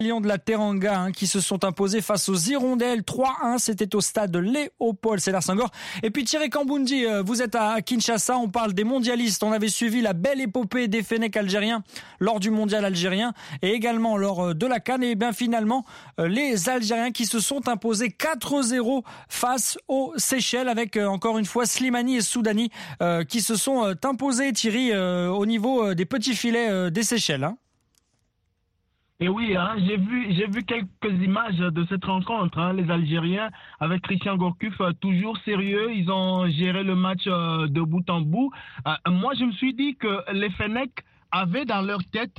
Lions de la Teranga qui se sont imposés face aux Hirondelles 3-1. C'était au stade Léopold Sédar Senghor. Et puis Thierry Kambundi, vous êtes à Kinshasa. On parle des mondialistes. On avait suivi la belle épopée des Fennecs algériens lors du mondial algérien et également lors de la CAN. Et bien finalement, les Algériens qui se sont imposés 4-0 face aux Seychelles avec encore une fois Slimani et Soudani qui se sont imposés, Thierry, au niveau des petits filets des Seychelles. Et oui, j'ai vu quelques images de cette rencontre. Les Algériens, avec Christian Gourcuff, toujours sérieux. Ils ont géré le match de bout en bout. Moi, je me suis dit que les Fennecs avaient dans leur tête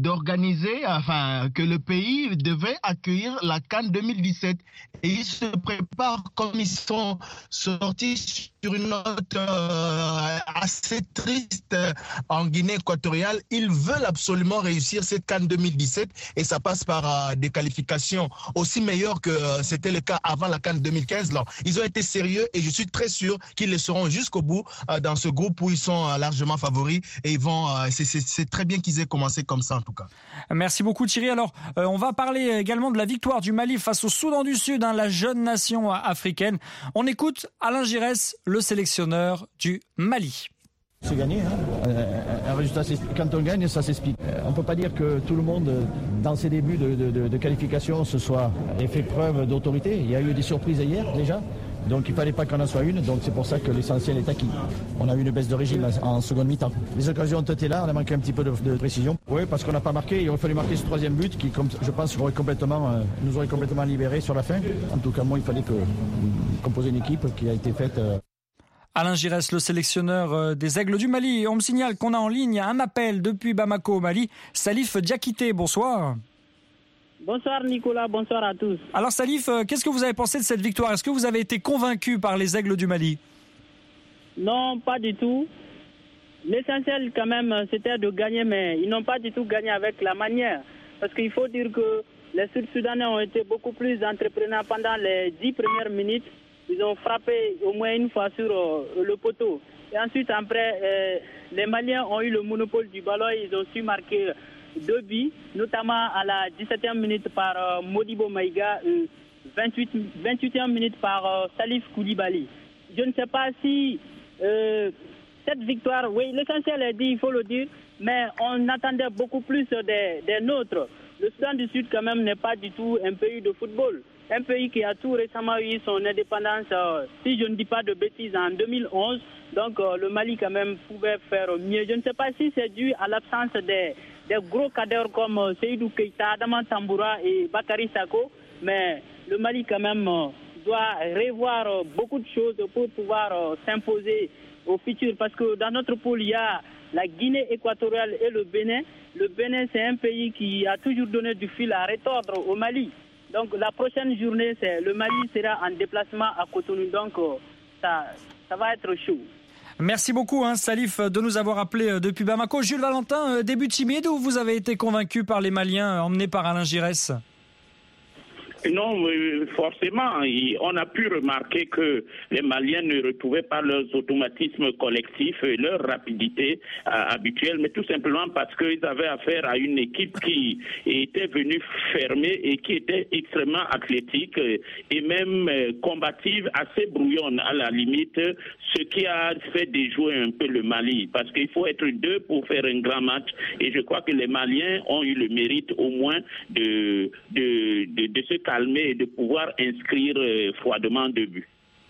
que le pays devait accueillir la CAN 2017. Et ils se préparent comme ils sont sortis sur une note assez triste en Guinée équatoriale. Ils veulent absolument réussir cette CAN 2017 et ça passe par des qualifications aussi meilleures que c'était le cas avant la CAN 2015. Alors, ils ont été sérieux et je suis très sûr qu'ils le seront jusqu'au bout dans ce groupe où ils sont largement favoris et ils vont. C'est très bien qu'ils aient commencé comme ça en tout cas. Merci beaucoup Thierry. Alors, on va parler également de la victoire du Mali face au Soudan du Sud, la jeune nation africaine. On écoute Alain Giresse, le sélectionneur du Mali. C'est gagné, un résultat, quand on gagne, ça s'explique. On ne peut pas dire que tout le monde, dans ses débuts de qualification, ait fait preuve d'autorité. Il y a eu des surprises hier déjà, donc il ne fallait pas qu'on en soit une. Donc c'est pour ça que l'essentiel est acquis. On a eu une baisse de régime en seconde mi-temps. Les occasions ont été là, on a manqué un petit peu de précision. Oui, parce qu'on n'a pas marqué, il aurait fallu marquer ce troisième but qui, je pense, nous aurait complètement libérés sur la fin. En tout cas, moi, il fallait composer une équipe qui a été faite... Alain Giresse, le sélectionneur des Aigles du Mali. On me signale qu'on a en ligne un appel depuis Bamako au Mali. Salif Diakité, bonsoir. Bonsoir Nicolas, bonsoir à tous. Alors Salif, qu'est-ce que vous avez pensé de cette victoire ? Est-ce que vous avez été convaincu par les Aigles du Mali ? Non, pas du tout. L'essentiel quand même, c'était de gagner, mais ils n'ont pas du tout gagné avec la manière. Parce qu'il faut dire que les Sud-Soudanais ont été beaucoup plus entreprenants pendant les 10 premières minutes. Ils ont frappé au moins une fois sur le poteau. Et ensuite, après, les Maliens ont eu le monopole du ballon. Ils ont su marquer 2 buts, notamment à la 17e minute par Modibo Maïga, 28e minute par Salif Koulibaly. Je ne sais pas si cette victoire, oui, l'essentiel est dit, il faut le dire, mais on attendait beaucoup plus des nôtres. Le Soudan du Sud, quand même, n'est pas du tout un pays de football. Un pays qui a tout récemment eu son indépendance, si je ne dis pas de bêtises, en 2011. Donc le Mali quand même pouvait faire mieux. Je ne sais pas si c'est dû à l'absence des gros cadres comme Seydou Keïta, Adama Tamboura et Bakary Sako. Mais le Mali quand même doit revoir beaucoup de choses pour pouvoir s'imposer au futur. Parce que dans notre poule, il y a la Guinée équatoriale et le Bénin. Le Bénin, c'est un pays qui a toujours donné du fil à retordre au Mali. Donc la prochaine journée, le Mali sera en déplacement à Cotonou. Donc ça va être chaud. Merci beaucoup Salif de nous avoir appelé depuis Bamako. Jules Valentin, début timide ou vous avez été convaincu par les Maliens emmenés par Alain Giresse ? Non, forcément, on a pu remarquer que les Maliens ne retrouvaient pas leurs automatismes collectifs et leur rapidité habituelle, mais tout simplement parce qu'ils avaient affaire à une équipe qui était venue fermer et qui était extrêmement athlétique et même combative, assez brouillonne à la limite, ce qui a fait déjouer un peu le Mali, parce qu'il faut être deux pour faire un grand match et je crois que les Maliens ont eu le mérite au moins de se calmer et de pouvoir inscrire froidement 2 buts.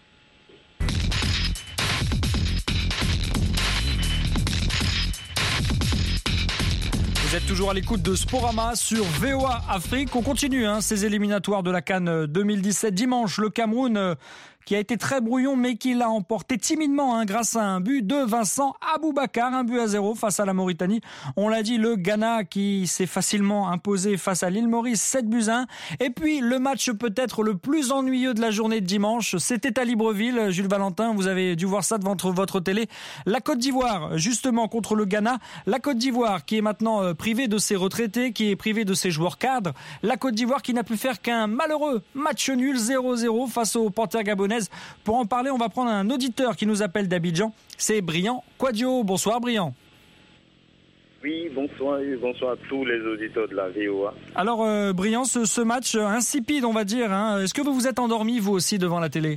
Vous êtes toujours à l'écoute de Sporama sur VOA Afrique. On continue ces éliminatoires de la CAN 2017. Dimanche, le Cameroun qui a été très brouillon mais qui l'a emporté timidement grâce à un but de Vincent Aboubakar, 1-0 face à la Mauritanie. On l'a dit, le Ghana qui s'est facilement imposé face à l'île Maurice, 7-1. Et puis le match peut-être le plus ennuyeux de la journée de dimanche, c'était à Libreville. Jules Valentin, vous avez dû voir ça devant votre télé. La Côte d'Ivoire, justement contre le Ghana. La Côte d'Ivoire qui est maintenant privée de ses retraités, qui est privée de ses joueurs cadres. La Côte d'Ivoire qui n'a pu faire qu'un malheureux match nul 0-0 face aux Panthères gabonaises. Pour en parler, on va prendre un auditeur qui nous appelle d'Abidjan. C'est Brian Quadio. Bonsoir Brian. Oui, bonsoir et bonsoir à tous les auditeurs de la VOA. Alors, Briand, ce match insipide, on va dire, hein. Est-ce que vous vous êtes endormi, vous aussi, devant la télé?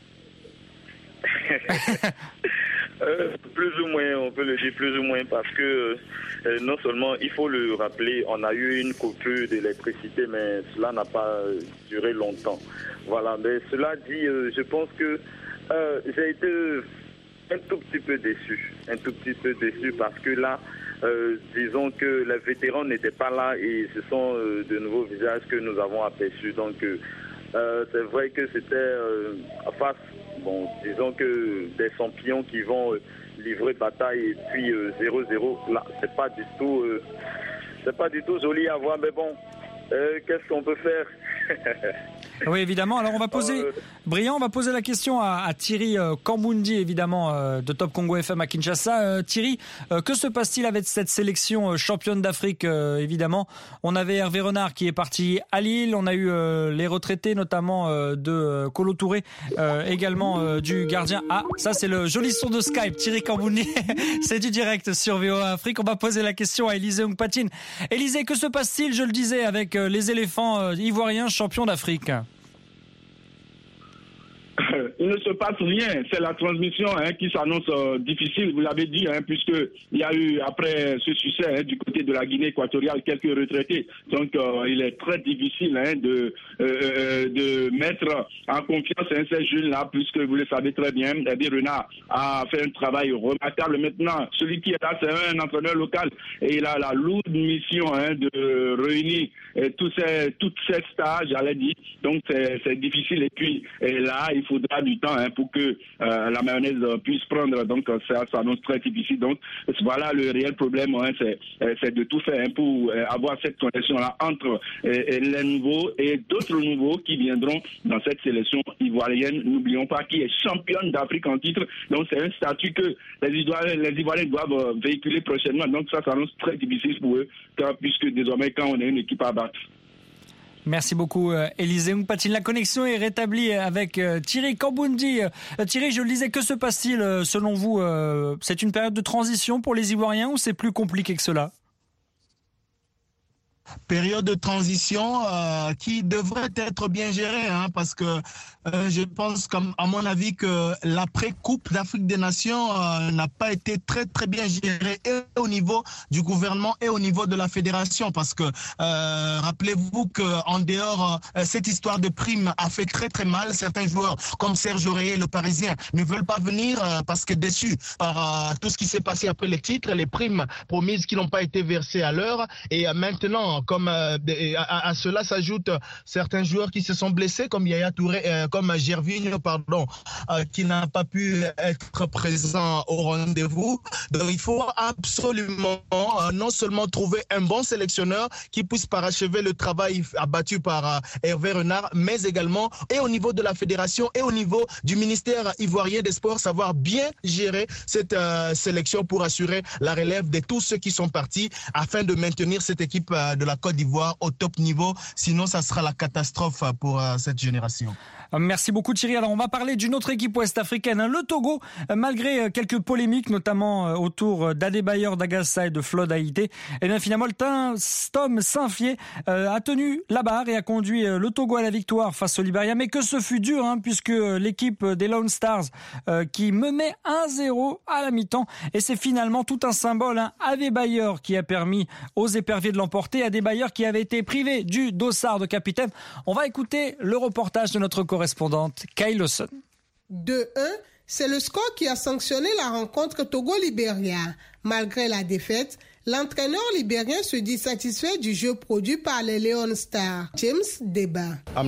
Plus ou moins, on peut le dire plus ou moins, parce que non seulement, il faut le rappeler, on a eu une coupure d'électricité, mais cela n'a pas duré longtemps. Voilà, mais cela dit, je pense que j'ai été un tout petit peu déçu parce que là, disons que les vétérans n'étaient pas là et ce sont de nouveaux visages que nous avons aperçus. Donc, c'est vrai que c'était face, bon, disons que des champions qui vont livrer bataille et puis 0-0, là, c'est pas du tout joli à voir, mais bon, qu'est-ce qu'on peut faire? Oui, évidemment. Alors, on va poser, Briand, on va poser la question à Thierry Kambundi, évidemment, de Top Congo FM à Kinshasa. Thierry, que se passe-t-il avec cette sélection championne d'Afrique, évidemment? On avait Hervé Renard qui est parti à Lille. On a eu les retraités, notamment de Kolo Touré, également du gardien. Ah, ça, c'est le joli son de Skype. Thierry Kambundi, c'est du direct sur VOA Afrique. On va poser la question à Élisée Ongpatine. Élisée, que se passe-t-il, je le disais, avec les éléphants ivoiriens champions d'Afrique? Il ne se passe rien, c'est la transmission qui s'annonce difficile, vous l'avez dit, puisqu'il y a eu, après ce succès du côté de la Guinée équatoriale, quelques retraités. Donc, il est très difficile de mettre en confiance ces jeunes-là, puisque vous le savez très bien, Hervé Renard a fait un travail remarquable. Maintenant, celui qui est là, c'est un entraîneur local, et il a la lourde mission de réunir toutes ces stars, j'allais dire. Donc, c'est difficile. Et puis, là, il faudra du temps pour que la mayonnaise puisse prendre. Donc, ça s'annonce très difficile. Donc, voilà le réel problème, c'est de tout faire pour avoir cette connexion-là entre les nouveaux et d'autres nouveaux qui viendront dans cette sélection ivoirienne. N'oublions pas qui est championne d'Afrique en titre. Donc, c'est un statut que les Ivoiriens doivent véhiculer prochainement. Donc, ça s'annonce très difficile pour eux, puisque désormais, quand on a une équipe à battre. Merci beaucoup, Élisée Ongpatine. La connexion est rétablie avec Thierry Kambundi. Thierry, je le disais, que se passe-t-il selon vous? C'est une période de transition pour les Ivoiriens ou c'est plus compliqué que cela? Période de transition qui devrait être bien gérée, parce que je pense, à mon avis, que l'après-Coupe d'Afrique des Nations n'a pas été très très bien gérée et au niveau du gouvernement et au niveau de la fédération, parce que rappelez-vous qu'en dehors, cette histoire de prime a fait très très mal. Certains joueurs comme Serge Aurier, le Parisien, ne veulent pas venir parce que déçus par tout ce qui s'est passé après les titres, les primes promises qui n'ont pas été versées à l'heure. Et maintenant, comme à cela s'ajoutent certains joueurs qui se sont blessés, comme Yaya Touré, comme Gervinho, qui n'a pas pu être présent au rendez-vous. Donc il faut absolument non seulement trouver un bon sélectionneur qui puisse parachever le travail abattu par Hervé Renard, mais également et au niveau de la fédération et au niveau du ministère ivoirien des Sports, savoir bien gérer cette sélection pour assurer la relève de tous ceux qui sont partis afin de maintenir cette équipe de la Côte d'Ivoire au top niveau. Sinon, ça sera la catastrophe pour cette génération. Merci beaucoup Thierry. Alors on va parler d'une autre équipe ouest-africaine, le Togo, malgré quelques polémiques, notamment autour d'Adebayor, d'Agassa et de Floyd Haïté. Et bien finalement, Tom Saint-Fié a tenu la barre et a conduit le Togo à la victoire face au Libéria. Mais que ce fut dur, puisque l'équipe des Lone Stars qui menait 1-0 à la mi-temps. Et c'est finalement tout un symbole, Adebayor qui a permis aux éperviers de l'emporter. Adebayor qui avait été privé du dossard de capitaine. On va écouter le reportage de notre correspondante Kay Lawson. 2-1, c'est le score qui a sanctionné la rencontre Togo-Libéria. Malgré la défaite, l'entraîneur libérien se dit satisfait du jeu produit par les Leon Stars. James Deba. Je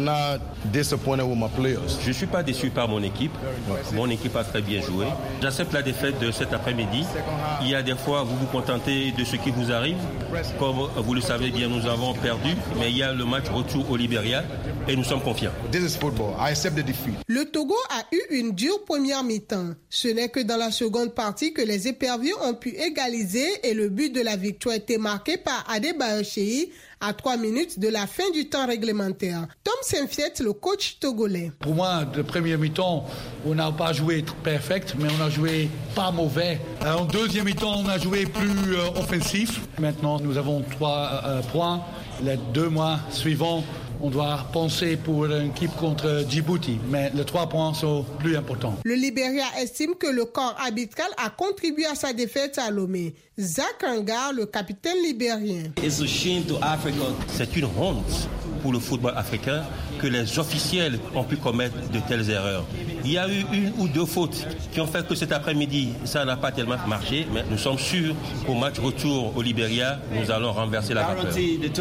ne suis pas déçu par mon équipe. Mon équipe a très bien joué. J'accepte la défaite de cet après-midi. Il y a des fois, vous vous contentez de ce qui vous arrive. Comme vous le savez bien, nous avons perdu. Mais il y a le match retour au Libéria. et nous sommes confiants. Le Togo a eu une dure première mi-temps. Ce n'est que dans la seconde partie que les éperviers ont pu égaliser et le but de la victoire était marqué par Adebayo Sheyi à 3 minutes de la fin du temps réglementaire. Tom Saint-Fiet, le coach togolais. Pour moi, le premier mi-temps, on n'a pas joué perfect, mais on a joué pas mauvais. En deuxième mi-temps, on a joué plus offensif. Maintenant, nous avons 3 points. Les 2 mois suivants, on doit penser pour une équipe contre Djibouti, mais les 3 points sont plus importants. Le Libéria estime que le corps arbitral a contribué à sa défaite à Lomé. Zach Angar, le capitaine libérien. C'est une honte pour le football africain que les officiels ont pu commettre de telles erreurs. Il y a eu 1 ou 2 fautes qui ont fait que cet après-midi, ça n'a pas tellement marché, mais nous sommes sûrs qu'au match retour au Libéria, nous allons renverser la vapeur.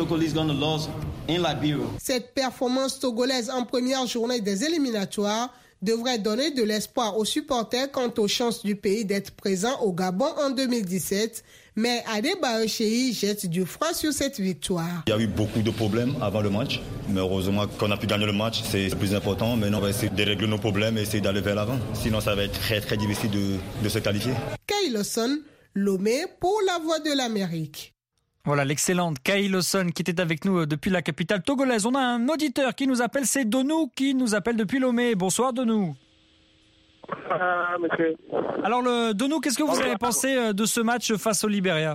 Cette performance togolaise en première journée des éliminatoires devrait donner de l'espoir aux supporters quant aux chances du pays d'être présent au Gabon en 2017. Mais Adebayo Sheyi jette du froid sur cette victoire. Il y a eu beaucoup de problèmes avant le match, mais heureusement qu'on a pu gagner le match, c'est le plus important. Maintenant, on va essayer de régler nos problèmes et essayer d'aller vers l'avant. Sinon, ça va être très très difficile de se qualifier. Kay Lawson, Lomé pour la Voix de l'Amérique. Voilà l'excellente Kay Lawson qui était avec nous depuis la capitale togolaise. On a un auditeur qui nous appelle, c'est Donou qui nous appelle depuis Lomé. Bonsoir Donou. Monsieur. Alors Donou, qu'est-ce que vous avez pensé de ce match face au Libéria?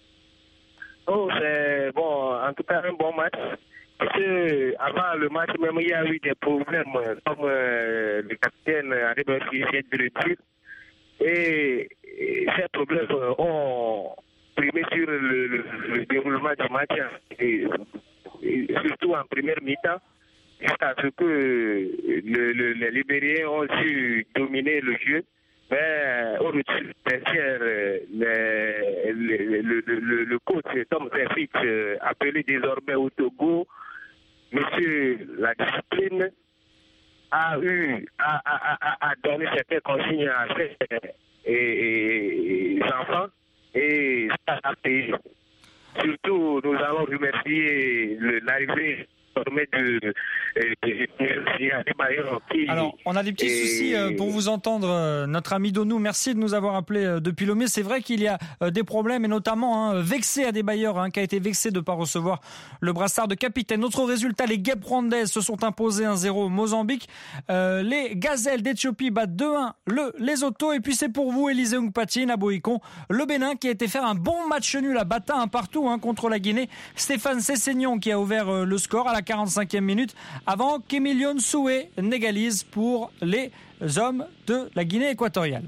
C'est bon, en tout cas un bon match. Parce que avant le match même il y a eu des problèmes comme le capitaine Adebayo Sheyi vient de le dire. Et ces problèmes ont primé sur le déroulement du match, et surtout en première mi-temps, jusqu'à ce que les Libériens ont su dominer le jeu. Mais au retour le coach Tom Saint-Fiet, appelé désormais au Togo, monsieur la discipline, a donné certaines consignes à ses enfants. Et ça a payé. Surtout, nous allons remercier l'arrivée Alors, on a des petits soucis pour vous entendre, notre ami Donou. Merci de nous avoir appelé depuis Lomé. C'est vrai qu'il y a des problèmes, et notamment vexé Adebayor, qui a été vexé de ne pas recevoir le brassard de capitaine. Autre résultat, les Guêpes rwandaises se sont imposées 1-0 au Mozambique. Les Gazelles d'Éthiopie battent 2-1 Lesotho. Et puis c'est pour vous, Élisée Nkpati, Naboïkon, le Bénin qui a été faire un bon match nul à Bata, un partout contre la Guinée. Stéphane Sessegnon qui a ouvert le score à la 45e minute avant qu'Emilion Soué n'égalise pour les hommes de la Guinée équatoriale.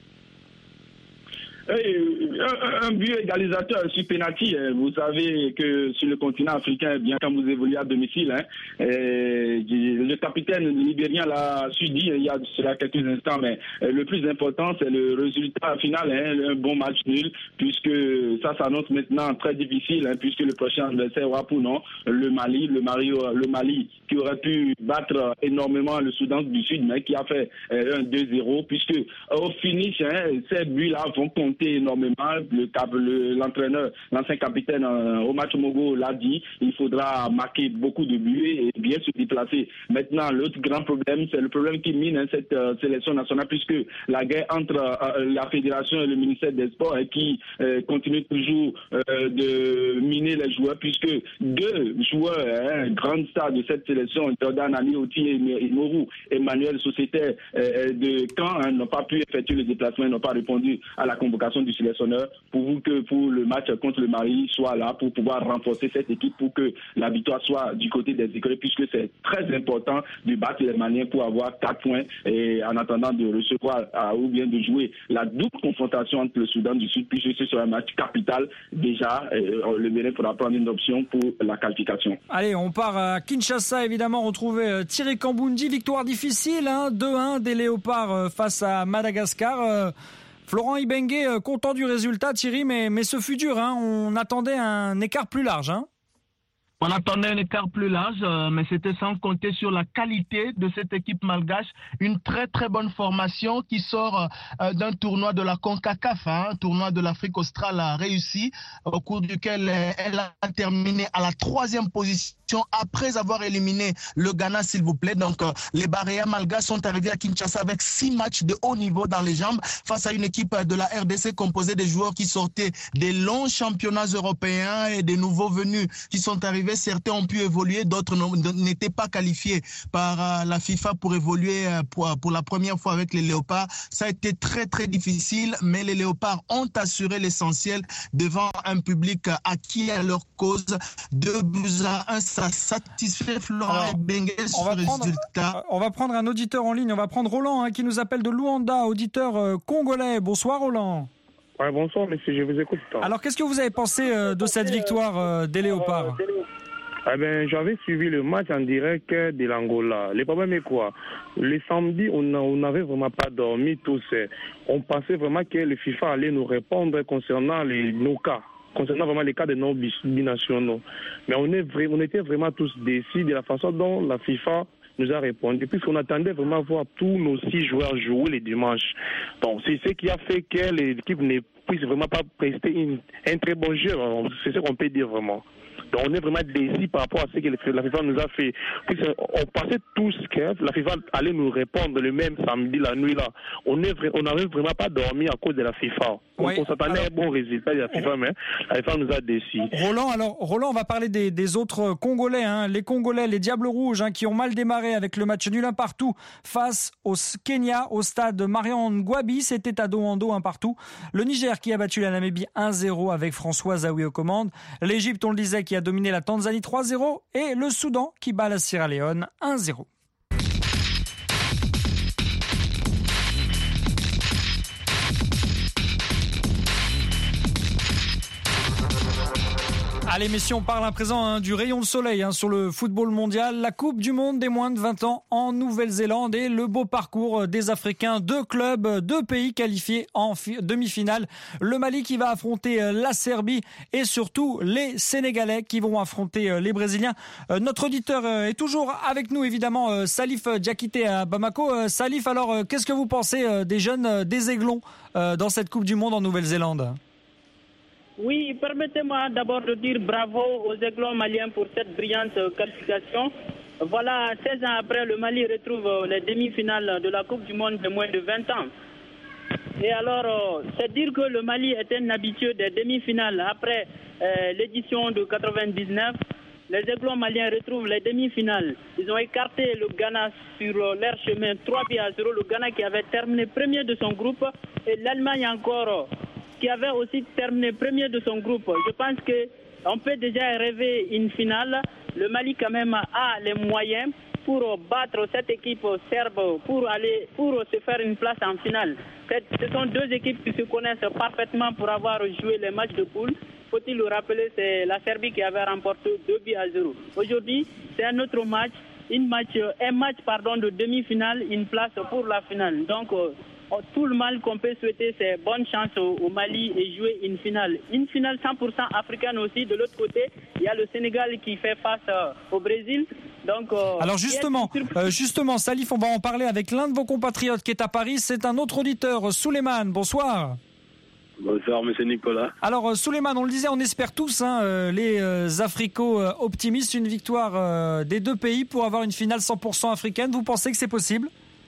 Un but égalisateur sur pénalty. Vous savez que sur le continent africain, bien quand vous évoluez à domicile, le capitaine libérien l'a su dire il y a cela quelques instants, mais le plus important c'est le résultat final, un bon match nul, puisque ça s'annonce maintenant très difficile, puisque le prochain adversaire aura pour nom le Mali qui aurait pu battre énormément le Soudan du Sud, mais qui a fait un 2-0, puisque au finish, ces buts-là vont compter énormément. L'entraîneur, l'ancien capitaine au match Mogo l'a dit, il faudra marquer beaucoup de buts et bien se déplacer. Maintenant, l'autre grand problème, c'est le problème qui mine cette sélection nationale, puisque la guerre entre la fédération et le ministère des Sports qui continue toujours de miner les joueurs, puisque 2 joueurs, grandes stars de cette sélection, Jordan Anioti et Mourou, Emmanuel Sociétaire de Caen, n'ont pas pu effectuer le déplacement, n'ont pas répondu à la convocation du sélectionneur pour le match contre le Mali soit là pour pouvoir renforcer cette équipe pour que la victoire soit du côté des écuries, puisque c'est très important de battre les Maliens pour avoir 4 points et en attendant de recevoir ou bien de jouer la double confrontation entre le Soudan du Sud, puisque c'est sur un match capital déjà, le Bénin pourra prendre une option pour la qualification. Allez, on part à Kinshasa évidemment retrouver Thierry Kambundi, victoire difficile, 2-1 des Léopards face à Madagascar. Florent Ibenge, content du résultat, Thierry, mais ce fut dur. On attendait un écart plus large. On attendait un écart plus large, mais c'était sans compter sur la qualité de cette équipe malgache. Une très très bonne formation qui sort d'un tournoi de la CONCACAF, un tournoi de l'Afrique australe réussi, au cours duquel elle a terminé à la 3e position après avoir éliminé le Ghana, s'il vous plaît. Donc les Baréas malgaches sont arrivés à Kinshasa avec 6 matchs de haut niveau dans les jambes face à une équipe de la RDC composée des joueurs qui sortaient des longs championnats européens et des nouveaux venus qui sont arrivés. Certains ont pu évoluer, d'autres n'étaient pas qualifiés par la FIFA pour évoluer pour la première fois avec les Léopards. Ça a été très très difficile, mais les Léopards ont assuré l'essentiel devant un public acquis à leur cause. 2-1, ça satisfait Florent Benguel sur le résultat. On va prendre un auditeur en ligne, on va prendre Roland qui nous appelle de Luanda, auditeur congolais. Bonsoir Roland. Ouais, bonsoir monsieur, je vous écoute. Alors qu'est-ce que vous avez pensé de cette victoire des Léopards? J'avais suivi le match en direct de l'Angola. Le problème est quoi? Le samedi, on n'avait vraiment pas dormi tous. On pensait vraiment que le FIFA allait nous répondre concernant nos cas. Concernant vraiment les cas de nos binationaux. Mais on était vraiment tous déçus de la façon dont la FIFA nous a répondu, puisqu'on attendait vraiment voir tous nos 6 joueurs jouer les dimanches. Donc c'est ce qui a fait que l'équipe ne puisse vraiment pas prester un très bon jeu. C'est ce qu'on peut dire vraiment. Donc on est vraiment déçus par rapport à ce que la FIFA nous a fait. On pensait tous que la FIFA allait nous répondre le même samedi, la nuit là. On n'avait vraiment pas dormi à cause de la FIFA. Oui, on s'attendait à un bon résultat de la FIFA, mais la FIFA nous a déçus. Roland, on va parler des autres Congolais. Les Congolais, les Diables Rouges, qui ont mal démarré avec le match nul 1 partout face au Kenya, au stade Marian Ngouabi. C'était à dos en dos 1 partout. Le Niger qui a battu la Namibie 1-0 avec François Zawi aux commandes. L'Égypte, on le disait, qui a dominé la Tanzanie 3-0 et le Soudan qui bat la Sierra Leone 1-0. Allez messieurs, on parle à présent du rayon de soleil sur le football mondial. La Coupe du Monde des moins de 20 ans en Nouvelle-Zélande et le beau parcours des Africains. 2 clubs, 2 pays qualifiés en demi-finale. Le Mali qui va affronter la Serbie et surtout les Sénégalais qui vont affronter les Brésiliens. Notre auditeur est toujours avec nous évidemment, Salif Diakité à Bamako. Salif, alors qu'est-ce que vous pensez des jeunes, des Aiglons dans cette Coupe du Monde en Nouvelle-Zélande ? Oui, permettez-moi d'abord de dire bravo aux Aiglons maliens pour cette brillante qualification. Voilà, 16 ans après, le Mali retrouve les demi-finales de la Coupe du Monde de moins de 20 ans. Et alors, c'est dire que le Mali est un habitué des demi-finales. Après l'édition de 99, les Aiglons maliens retrouvent les demi-finales. Ils ont écarté le Ghana sur leur chemin 3-0. Le Ghana qui avait terminé premier de son groupe et l'Allemagne encore qui avait aussi terminé premier de son groupe. Je pense qu'on peut déjà rêver une finale. Le Mali quand même a les moyens pour battre cette équipe serbe, pour se faire une place en finale. Ce sont 2 équipes qui se connaissent parfaitement pour avoir joué les matchs de poule. Faut-il le rappeler, c'est la Serbie qui avait remporté 2-0. Aujourd'hui, c'est un autre match, un match de demi-finale, une place pour la finale. Donc, tout le mal qu'on peut souhaiter, c'est bonne chance au Mali et jouer une finale. Une finale 100% africaine aussi. De l'autre côté, il y a le Sénégal qui fait face au Brésil. Donc, alors justement, Salif, on va en parler avec l'un de vos compatriotes qui est à Paris. C'est un autre auditeur, Souleymane. Bonsoir. Bonsoir, monsieur Nicolas. Alors, Souleymane, on le disait, on espère tous, les Africo-optimistes, une victoire des 2 pays pour avoir une finale 100% africaine. Vous pensez que c'est possible ?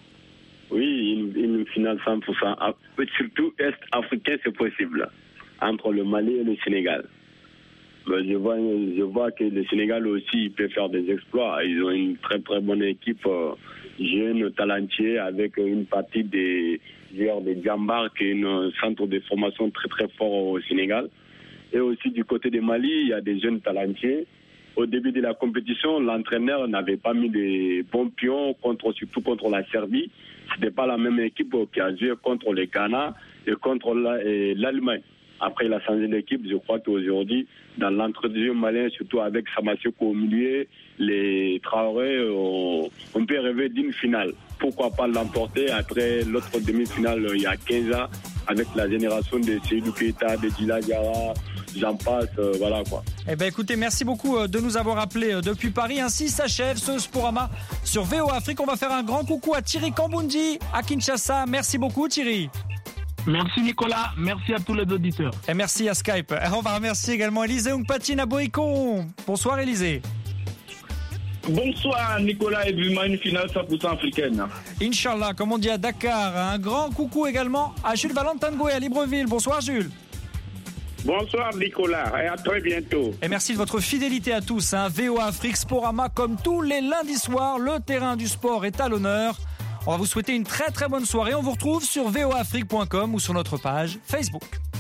Oui, une finale 100%, surtout est-africain, c'est possible, entre le Mali et le Sénégal. Mais je vois que le Sénégal aussi peut faire des exploits. Ils ont une très très bonne équipe, jeune, talentueux, avec une partie des joueurs de Djambar, qui est un centre de formation très très fort au Sénégal. Et aussi du côté du Mali, il y a des jeunes talentueux. Au début de la compétition, l'entraîneur n'avait pas mis de bons pions, surtout contre la Serbie. Ce n'était pas la même équipe qui a joué contre le Ghana et contre l'Allemagne. Après, il a changé l'équipe. Je crois qu'aujourd'hui, dans l'entre-deux malien, surtout avec Samasseko au milieu, les Traoré, on peut rêver d'une finale. Pourquoi pas l'emporter après l'autre demi-finale il y a 15 ans avec la génération de Seydou Keita, de Djila Diarra, j'en passe, voilà quoi. Eh ben écoutez, merci beaucoup de nous avoir appelés depuis Paris. Ainsi s'achève ce Sporama sur VOA Afrique. On va faire un grand coucou à Thierry Kambundi à Kinshasa. Merci beaucoup Thierry. Merci Nicolas, merci à tous les auditeurs. Et merci à Skype. On va remercier également Élisée Ongpatine à Boïcon. Bonsoir Élisée. Bonsoir Nicolas et Buma, une finale 100% africaine. Inch'Allah, comme on dit à Dakar. Un grand coucou également à Jules Valentin Goué à Libreville. Bonsoir Jules. Bonsoir Nicolas et à très bientôt. Et merci de votre fidélité à tous. VOA Afrique Sporama, comme tous les lundis soirs, le terrain du sport est à l'honneur. On va vous souhaiter une très très bonne soirée. On vous retrouve sur voafrique.com ou sur notre page Facebook.